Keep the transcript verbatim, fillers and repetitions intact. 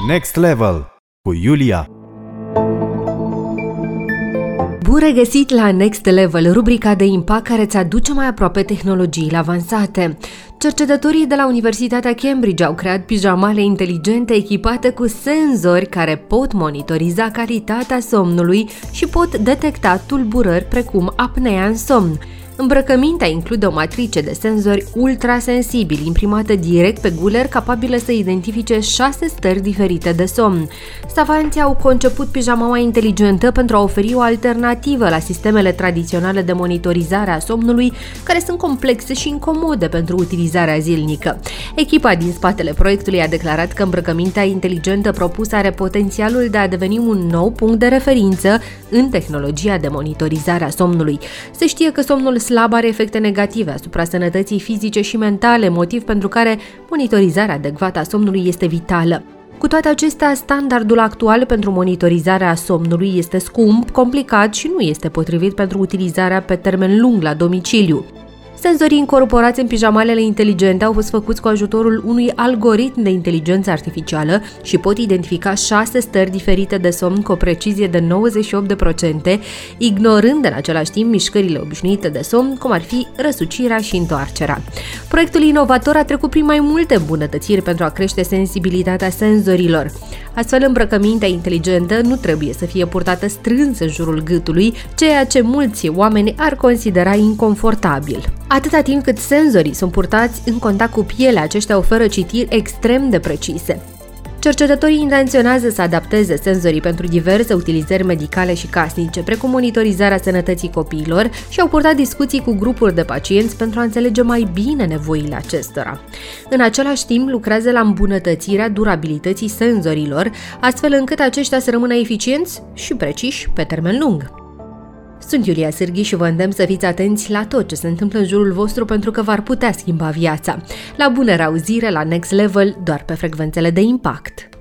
Next Level cu Iulia. Bun regăsit la Next Level, rubrica de impact care îți aduce mai aproape tehnologiile avansate. Cercetătorii de la Universitatea Cambridge au creat pijamale inteligente echipate cu senzori care pot monitoriza calitatea somnului și pot detecta tulburări precum apnea în somn. Îmbrăcămintea include o matrice de senzori ultrasensibili imprimată direct pe guler, capabilă să identifice șase stări diferite de somn. Savanții au conceput pijamaua inteligentă pentru a oferi o alternativă la sistemele tradiționale de monitorizare a somnului, care sunt complexe și incomode pentru utilizarea zilnică. Echipa din spatele proiectului a declarat că îmbrăcămintea inteligentă propusă are potențialul de a deveni un nou punct de referință în tehnologia de monitorizare a somnului. Se știe că somnul slab are efecte negative asupra sănătății fizice și mentale, motiv pentru care monitorizarea adecvată a somnului este vitală. Cu toate acestea, standardul actual pentru monitorizarea somnului este scump, complicat și nu este potrivit pentru utilizarea pe termen lung la domiciliu. Senzorii incorporați în pijamalele inteligente au fost făcuți cu ajutorul unui algoritm de inteligență artificială și pot identifica șase stări diferite de somn cu o precizie de nouăzeci și opt la sută, ignorând în același timp mișcările obișnuite de somn, cum ar fi răsucirea și întoarcerea. Proiectul inovator a trecut prin mai multe îmbunătățiri pentru a crește sensibilitatea senzorilor. Astfel, îmbrăcămintea inteligentă nu trebuie să fie purtată strâns în jurul gâtului, ceea ce mulți oameni ar considera inconfortabil. Atâta timp cât senzorii sunt purtați în contact cu pielea, aceștia oferă citiri extrem de precise. Cercetătorii intenționează să adapteze senzorii pentru diverse utilizări medicale și casnice, precum monitorizarea sănătății copiilor, și au purtat discuții cu grupuri de pacienți pentru a înțelege mai bine nevoile acestora. În același timp, lucrează la îmbunătățirea durabilității senzorilor, astfel încât aceștia să rămână eficienți și preciși pe termen lung. Sunt Iulia Sârghi și vă îndemn să fiți atenți la tot ce se întâmplă în jurul vostru, pentru că v-ar putea schimba viața. La bună reauzire la Next Level, doar pe frecvențele de impact.